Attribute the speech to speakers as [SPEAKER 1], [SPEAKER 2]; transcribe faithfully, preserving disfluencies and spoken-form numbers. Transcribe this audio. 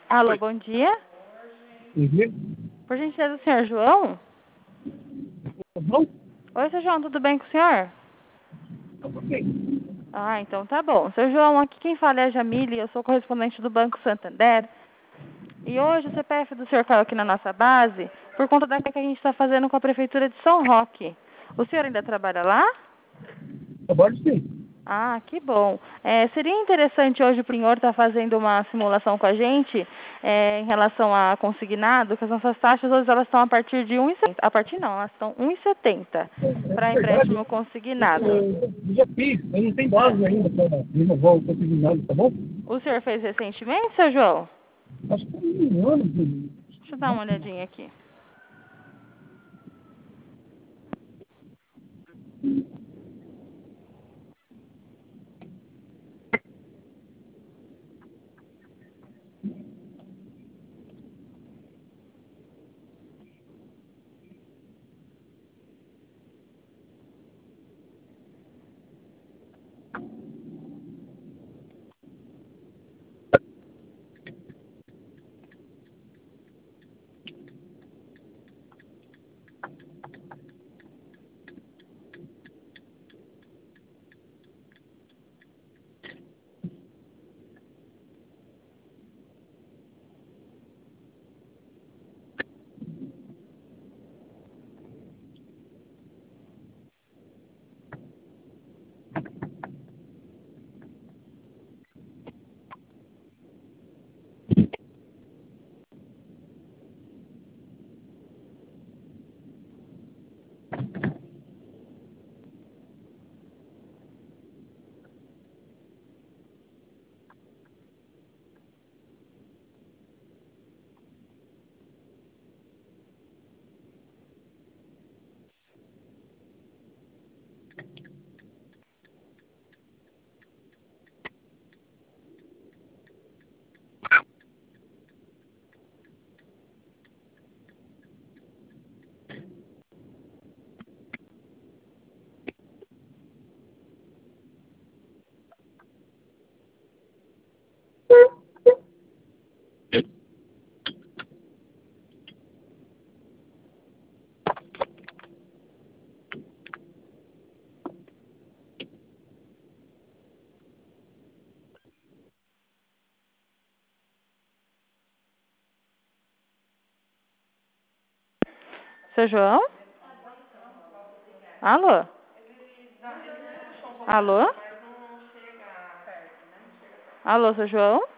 [SPEAKER 1] Alô, bom dia.
[SPEAKER 2] Uhum.
[SPEAKER 1] Por gentileza, o senhor João?
[SPEAKER 2] Tá bom?
[SPEAKER 1] Oi, seu João, tudo bem com o senhor?
[SPEAKER 2] Tá ok.
[SPEAKER 1] Ah, então tá bom. Seu João, aqui quem fala é a Jamile, eu sou correspondente do Banco Santander. E hoje o C P F do senhor caiu aqui na nossa base por conta da que a gente está fazendo com a Prefeitura de São Roque. O senhor ainda trabalha lá?
[SPEAKER 2] Trabalho sim.
[SPEAKER 1] Ah, que bom. É, seria interessante hoje o senhor estar fazendo uma simulação com a gente é, em relação a consignado, que as nossas taxas hoje elas estão a partir de um e setenta. A partir não, elas estão um e setenta
[SPEAKER 2] É
[SPEAKER 1] para
[SPEAKER 2] verdade.
[SPEAKER 1] empréstimo consignado.
[SPEAKER 2] Eu, eu já fiz, mas não tem base ainda para renovar o consignado, tá bom?
[SPEAKER 1] O senhor fez recentemente, seu João?
[SPEAKER 2] Acho que tem um ano. de-
[SPEAKER 1] Deixa eu dar uma olhadinha aqui. Seu João? Alô? Alô? Alô, seu João?